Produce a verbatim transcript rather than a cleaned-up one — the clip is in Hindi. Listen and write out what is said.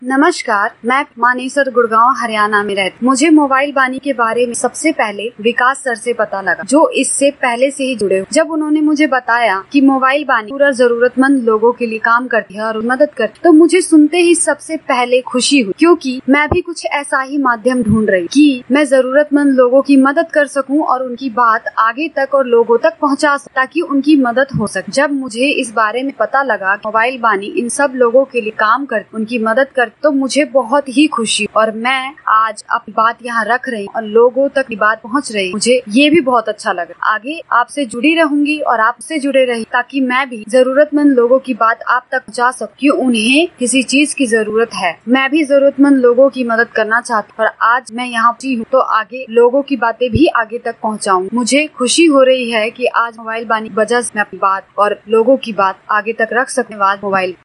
नमस्कार, मैं मानेसर गुड़गांव हरियाणा में रहती। मुझे मोबाइल बानी के बारे में सबसे पहले विकास सर से पता लगा, जो इससे पहले से ही जुड़े। जब उन्होंने मुझे बताया कि मोबाइल बानी पूरा जरूरतमंद लोगों के लिए काम करती है और मदद करती, तो मुझे सुनते ही सबसे पहले खुशी हुई, क्योंकि मैं भी कुछ ऐसा ही माध्यम ढूंढ रही कि मैं जरूरतमंद लोगों की मदद कर सकूं और उनकी बात आगे तक और लोगों तक पहुंचा सकूं, ताकि उनकी मदद हो सके। जब मुझे इस बारे में पता लगा मोबाइल बानी इन सब लोगों के लिए काम कर उनकी मदद कर तो मुझे बहुत ही खुशी और मैं आज अपनी बात यहाँ रख रही और लोगों तक की बात पहुँच रही। मुझे ये भी बहुत अच्छा लगा। आगे आपसे जुड़ी रहूंगी और आपसे जुड़े रही, ताकि मैं भी जरूरतमंद लोगों की बात आप तक पहुँचा सकूं कि उन्हें किसी चीज की जरूरत है। मैं भी जरूरतमंद लोगों की मदद करना चाहती हूँ और आज मैं यहाँ हूँ तो आगे लोगों की बातें भी आगे तक पहुँचाऊँ। मुझे खुशी हो रही है कि आज मोबाइल बानी की वजह से मैं अपनी बात और लोगों की बात आगे तक रख सकूं। मोबाइल